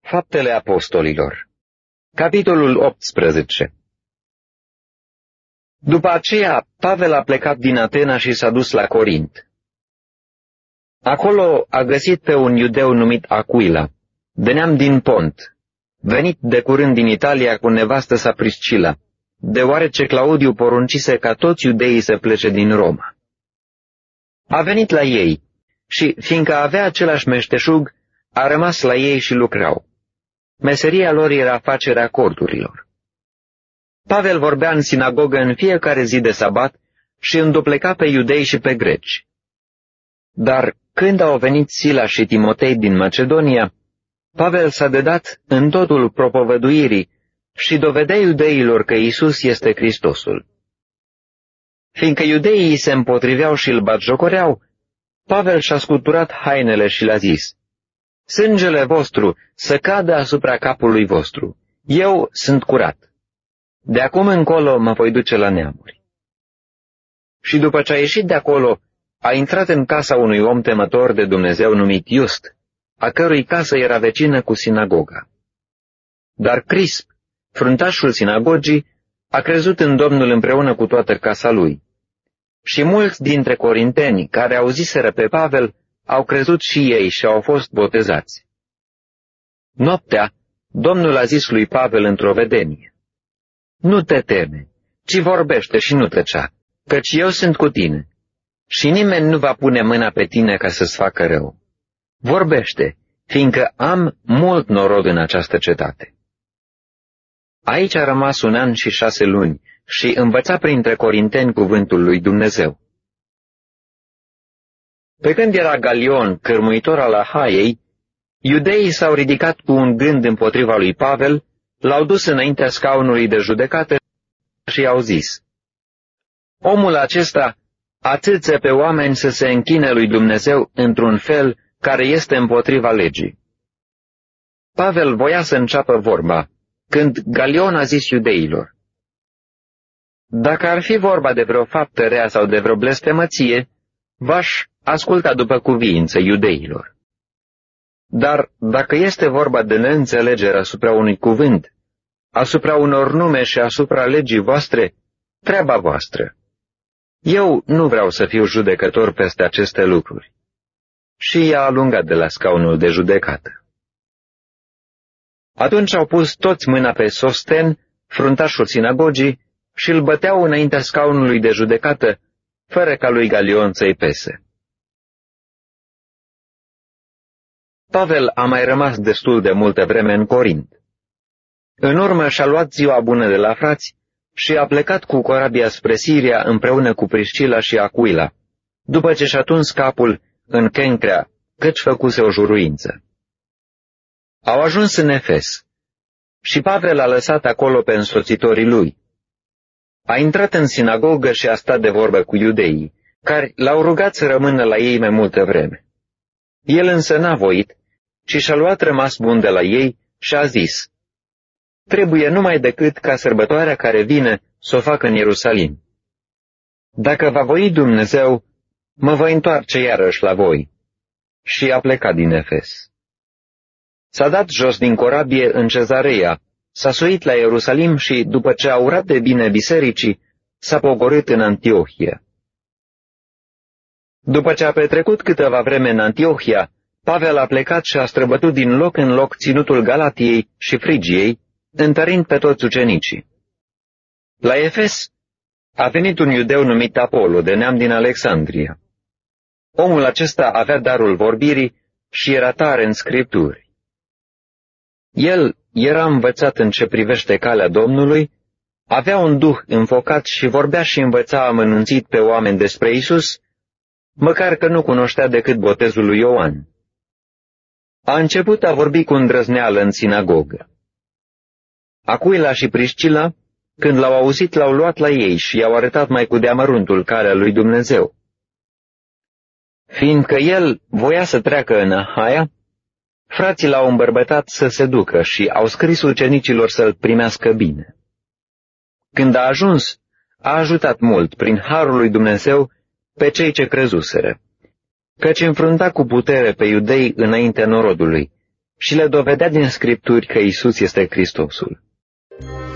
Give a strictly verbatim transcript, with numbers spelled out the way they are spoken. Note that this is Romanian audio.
Faptele Apostolilor, capitolul optsprezece. După aceea, Pavel a plecat din Atena și s-a dus la Corint. Acolo a găsit pe un iudeu numit Aquila, de neam din Pont, venit de curând din Italia cu nevastă sa Priscila, deoarece Claudiu poruncise ca toți iudeii să plece din Roma. A venit la ei și, fiindcă avea același meșteșug, a rămas la ei și lucrau. Meseria lor era facerea corturilor. Pavel vorbea în sinagogă în fiecare zi de sabat și îndupleca pe iudei și pe greci. Dar când au venit Sila și Timotei din Macedonia, Pavel s-a dedat în totul propovăduirii și dovedea iudeilor că Iisus este Hristosul. Fiindcă iudeii se împotriveau și îl batjocoreau, Pavel și-a scuturat hainele și le-a zis: Sângele vostru să cadă asupra capului vostru. Eu sunt curat. De acum încolo mă voi duce la neamuri. Și după ce a ieșit de acolo, a intrat în casa unui om temător de Dumnezeu numit Iust, a cărui casă era vecină cu sinagoga. Dar Crisp, fruntașul sinagogii, a crezut în Domnul împreună cu toată casa lui. Și mulți dintre corinteni care auziseră pe Pavel au crezut și ei și au fost botezați. Noaptea, Domnul a zis lui Pavel într-o vedenie: Nu te teme, ci vorbește și nu tăcea, căci eu sunt cu tine. Și nimeni nu va pune mâna pe tine ca să-ți facă rău. Vorbește, fiindcă am mult norod în această cetate. Aici a rămas un an și șase luni și învăța printre corinteni cuvântul lui Dumnezeu. Pe când era Galion, cârmuitor al Ahaiei, iudeii s-au ridicat cu un gând împotriva lui Pavel, l-au dus înaintea scaunului de judecată și i-au zis: Omul acesta atâță pe oameni să se închine lui Dumnezeu într-un fel care este împotriva legii. Pavel voia să înceapă vorba, când Galion a zis iudeilor: Dacă ar fi vorba de vreo faptă rea sau de vreo blestemăție, v-aș asculta după cuviință iudeilor. Dar dacă este vorba de neînțelegere asupra unui cuvânt, asupra unor nume și asupra legii voastre, treaba voastră. Eu nu vreau să fiu judecător peste aceste lucruri. Și i-a alungat de la scaunul de judecată. Atunci au pus toți mâna pe Sosten, fruntașul sinagogii, și îl băteau înaintea scaunului de judecată, fără ca lui Galion să-i pese. Pavel a mai rămas destul de multă vreme în Corint. În urmă și-a luat ziua bună de la frați și a plecat cu corabia spre Siria împreună cu Priscila și Aquila, după ce și-a tuns capul în Kencrea, căci făcuse o juruință. Au ajuns în Efes și Pavel a lăsat acolo pe însoțitorii lui. A intrat în sinagogă și a stat de vorbă cu iudeii, care l-au rugat să rămână la ei mai multă vreme. El însă n-a voit, ci și-a luat rămas bun de la ei și a zis: Trebuie numai decât ca sărbătoarea care vine să o facă în Ierusalim. Dacă va voi Dumnezeu, mă voi întoarce iarăși la voi. Și a plecat din Efes. S-a dat jos din corabie în Cezarea, s-a suit la Ierusalim și, după ce a urat de bine bisericii, s-a pogorât în Antiohia. După ce a petrecut câteva vreme în Antiohia, Pavel a plecat și a străbătut din loc în loc ținutul Galatiei și Frigiei, întărind pe toți ucenicii. La Efes a venit un iudeu numit Apollo, de neam din Alexandria. Omul acesta avea darul vorbirii și era tare în scripturi. El era învățat în ce privește calea Domnului, avea un duh înfocat și vorbea și învăța amănunțit pe oameni despre Isus, măcar că nu cunoștea decât botezul lui Ioan. A început a vorbi cu îndrăzneală în sinagogă. Aquila și Priscila, când l-au auzit, l-au luat la ei și i-au arătat mai cu deamăruntul calea lui Dumnezeu. Fiindcă el voia să treacă în Ahaia, frații l-au îmbărbătat să se ducă și au scris ucenicilor să-l primească bine. Când a ajuns, a ajutat mult, prin harul lui Dumnezeu, pe cei ce crezuseră, căci înfrunta cu putere pe iudei înaintea norodului, și le dovedea din Scripturi că Iisus este Hristosul.